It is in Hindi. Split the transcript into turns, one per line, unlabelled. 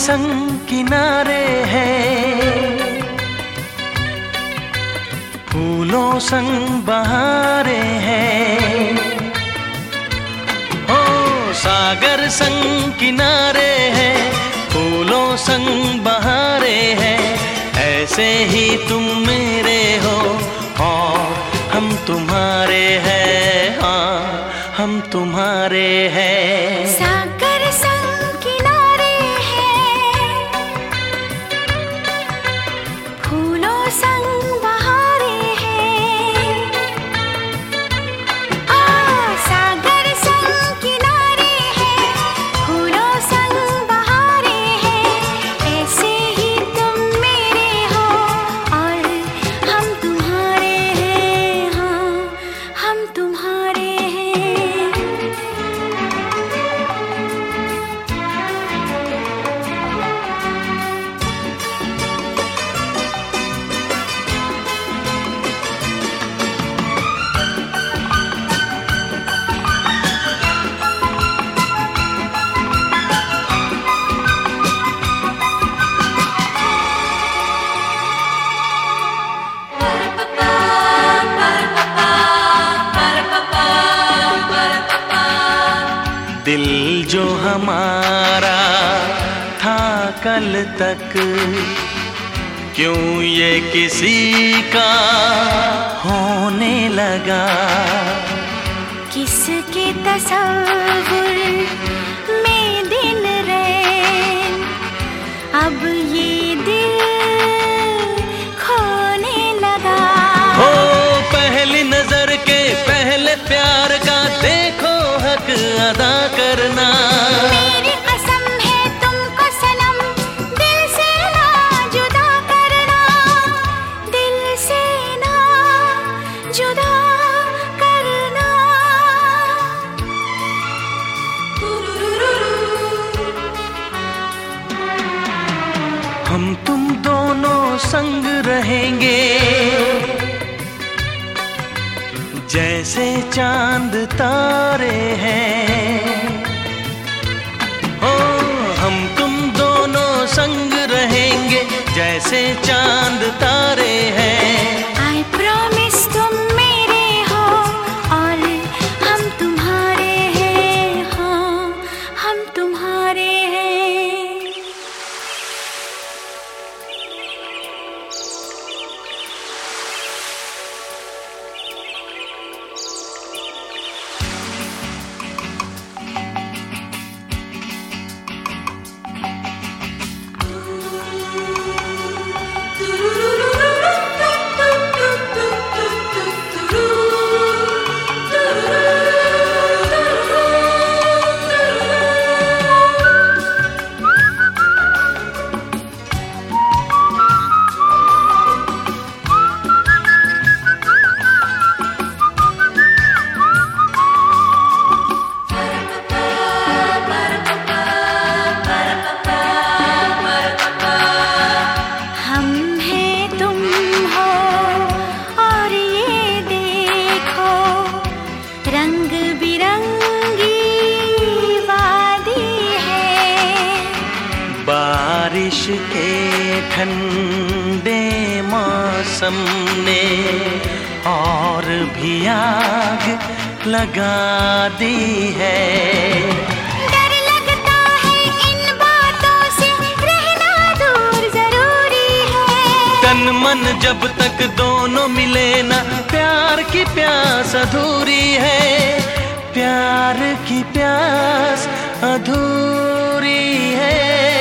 संग किनारे हैं, फूलों संग बहारे हैं। ओ सागर संग किनारे हैं, फूलों संग बहारे हैं। ऐसे ही तुम मेरे हो और हम तुम्हारे हैं, हाँ हम तुम्हारे हैं।
सागर संग किनारे हैं, फूलों संग बहारे हैं। सागर संग किनारे हैं, फूलों संग बहारे हैं। ऐसे ही तुम मेरे हो और हम तुम्हारे हैं, हाँ हम तुम्हारे हैं।
दिल जो हमारा था कल तक, क्यों ये किसी का होने लगा।
किसके तसव्वुर में दिन रैन, अब ये दिल खोने लगा।
हो पहली नजर के पहले प्यार का देखो हक अदा करना।
मेरी कसम है तुमको सनम, दिल से ना जुदा करना, दिल से ना जुदा करना।
हम तुम दोनों संग रहेंगे, जैसे चांद तारे हैं। हो हम तुम दोनों संग रहेंगे, जैसे चांद तारे हैं।
I promise तुम मेरे हो और हम तुम्हारे हैं, हाँ हम तुम्हारे हैं।
बारिश के ठंडे मौसम ने और भी आग लगा दी है।
डर लगता है इन बातों से, रहना दूर जरूरी है।
तन मन जब तक दोनों मिले ना, प्यार की प्यास अधूरी है। प्यार की प्यास अधूरी है।